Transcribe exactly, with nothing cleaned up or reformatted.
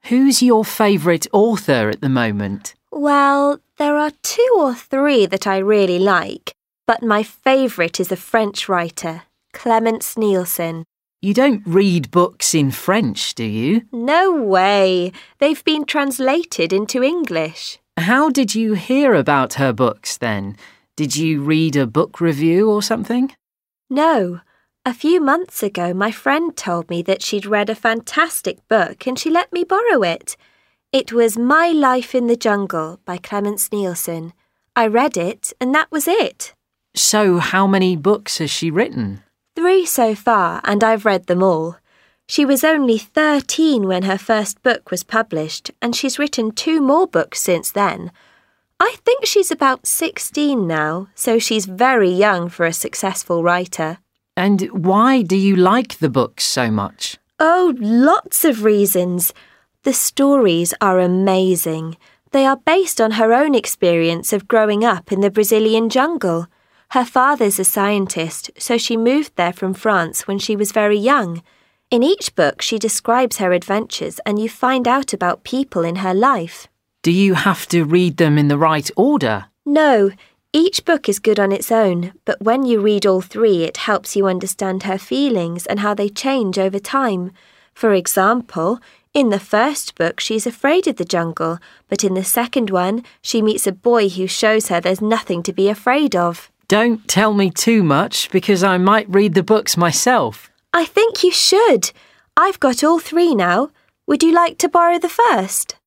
Who's your favourite author at the moment? Well, there are two or three that I really like, but my favourite is a French writer, Clemence Nielsen. You don't read books in French, do you? No way. They've been translated into English. How did you hear about her books then? Did you read a book review or something? No. A few months ago, my friend told me that she'd read a fantastic book and she let me borrow it. It was My Life in the Jungle by Clemence Nielsen. I read it and that was it. So how many books has she written? Three so far, and I've read them all. She was only thirteen when her first book was published, and she's written two more books since then. I think she's about sixteen now, so she's very young for a successful writer. And why do you like the books so much? Oh, lots of reasons. The stories are amazing. They are based on her own experience of growing up in the Brazilian jungle. Her father's a scientist, so she moved there from France when she was very young. In each book, she describes her adventures and you find out about people in her life. Do you have to read them in the right order? No, each book is good on its own, but when you read all three, it helps you understand her feelings and how they change over time. For example, in the first book, she's afraid of the jungle, but in the second one, she meets a boy who shows her there's nothing to be afraid of. Don't tell me too much, because I might read the books myself. I think you should. I've got all three now. Would you like to borrow the first?